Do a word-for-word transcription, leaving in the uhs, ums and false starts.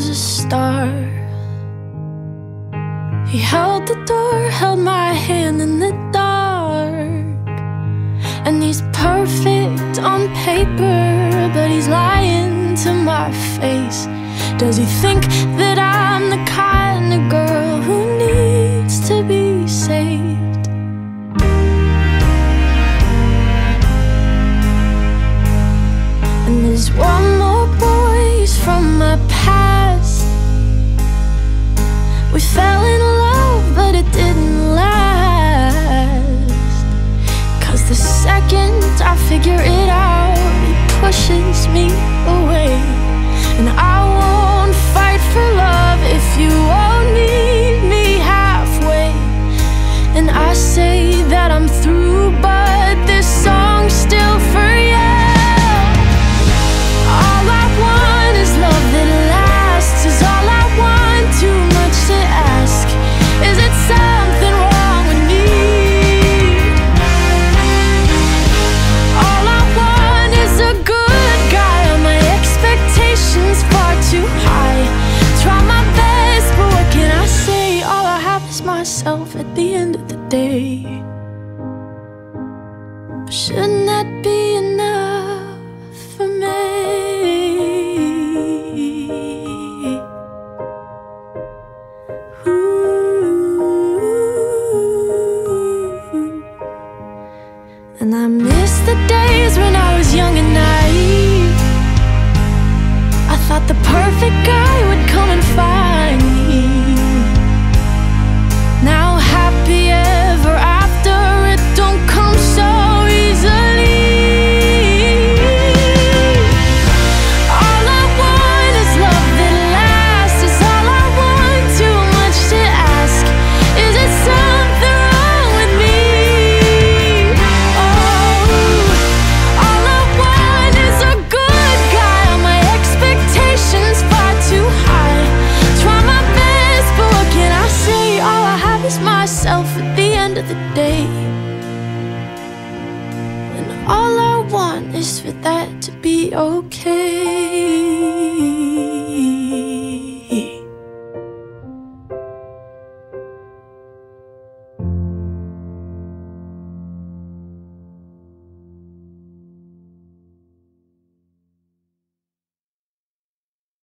a star. He held the door, held my hand in the dark. And he's perfect on paper, but he's lying to my face. Does he think that I'm the kind of girl who needs to be saved? And there's one more voice from my past. We fell in love, but it didn't last. Cause the second I figure it out, he pushes me away. And I won't fight for love if you won't meet me halfway. And I say that I'm through, but this song's still for you. All I want is love that lasts, is all I want, too much to ask. Is it something wrong with me? All I want is a good guy, all my expectations far too high. Try my best, but what can I say? All I have is myself at the end of the day. But shouldn't that be enough for me? And I miss the days when I was young and naive. I thought the perfect guy would come and find me. Now happy ever after, it don't come so easily. All I want is love that lasts, is all I want, too much to ask. Is it something wrong with me? All I want is a good guy, all my expectations far too high. Try my best, but what can I say? All I have is myself at the end of the day. And all I want is for that to be okay.